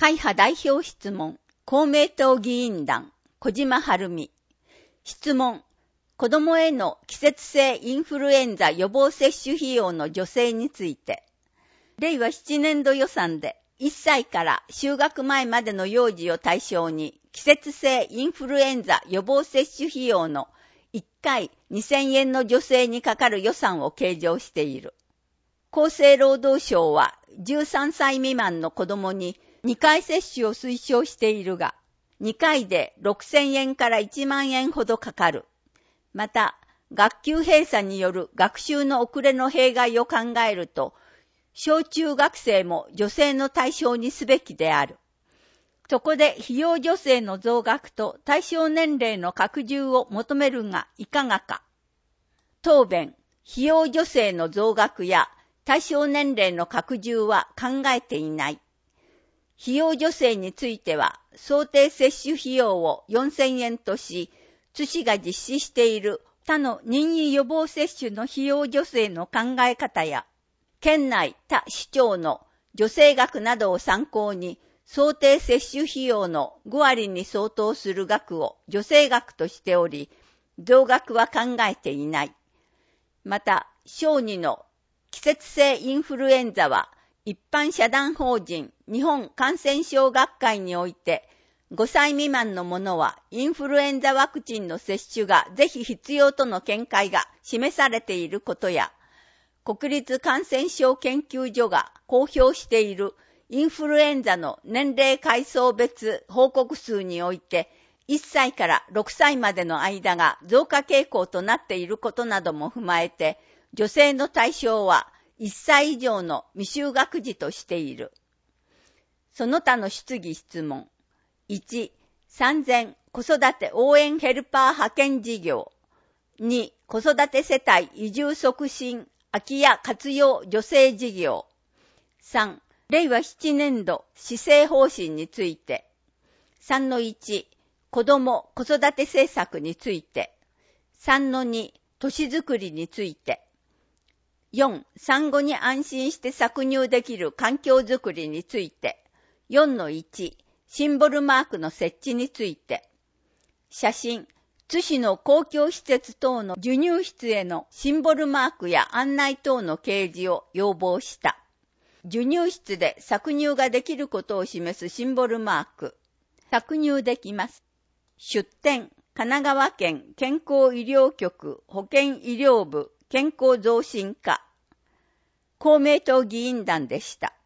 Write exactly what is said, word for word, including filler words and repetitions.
会派代表質問、公明党議員団、小島晴美。質問、子供への季節性インフルエンザ予防接種費用の助成について、れいわななねん度予算でいっさいから就学前までの幼児を対象に季節性インフルエンザ予防接種費用のいっかいにせんえんの助成にかかる予算を計上している。厚生労働省はじゅうさんさい未満の子供ににかい接種を推奨しているが、にかいでろくせんえんからいちまんえんほどかかる。また、学級閉鎖による学習の遅れの弊害を考えると、小中学生も助成の対象にすべきである。そこで費用助成の増額と対象年齢の拡充を求めるがいかがか。答弁、費用助成の増額や対象年齢の拡充は考えていない。費用助成については、想定接種費用をよんせんえんとし、津市が実施している他の任意予防接種の費用助成の考え方や、県内他市町の助成額などを参考に、想定接種費用のごわりに相当する額を助成額としており、増額は考えていない。また、小児の季節性インフルエンザは、一般社団法人日本感染症学会において、ごさい未満の者はインフルエンザワクチンの接種がぜひ必要との見解が示されていることや、国立感染症研究所が公表しているインフルエンザの年齢階層別報告数において、いっさいからろくさいまでの間が増加傾向となっていることなども踏まえて、助成の対象はいっさい以上の未就学児としている。その他の質疑質問。いち、産前子育て応援ヘルパー派遣事業。に、子育て世帯移住促進空き家活用助成事業。さん、れいわななねん度施政方針について。さんのいち、子ども子育て政策について。さんのに、都市づくりについて。よん、産後に安心して搾乳できる環境づくりについて。よんのいち、シンボルマークの設置について。写真、津市の公共施設等の授乳室へのシンボルマークや案内等の掲示を要望した。授乳室で搾乳ができることを示すシンボルマーク。搾乳できます。出典、神奈川県健康医療局保健医療部健康増進課。公明党議員団でした。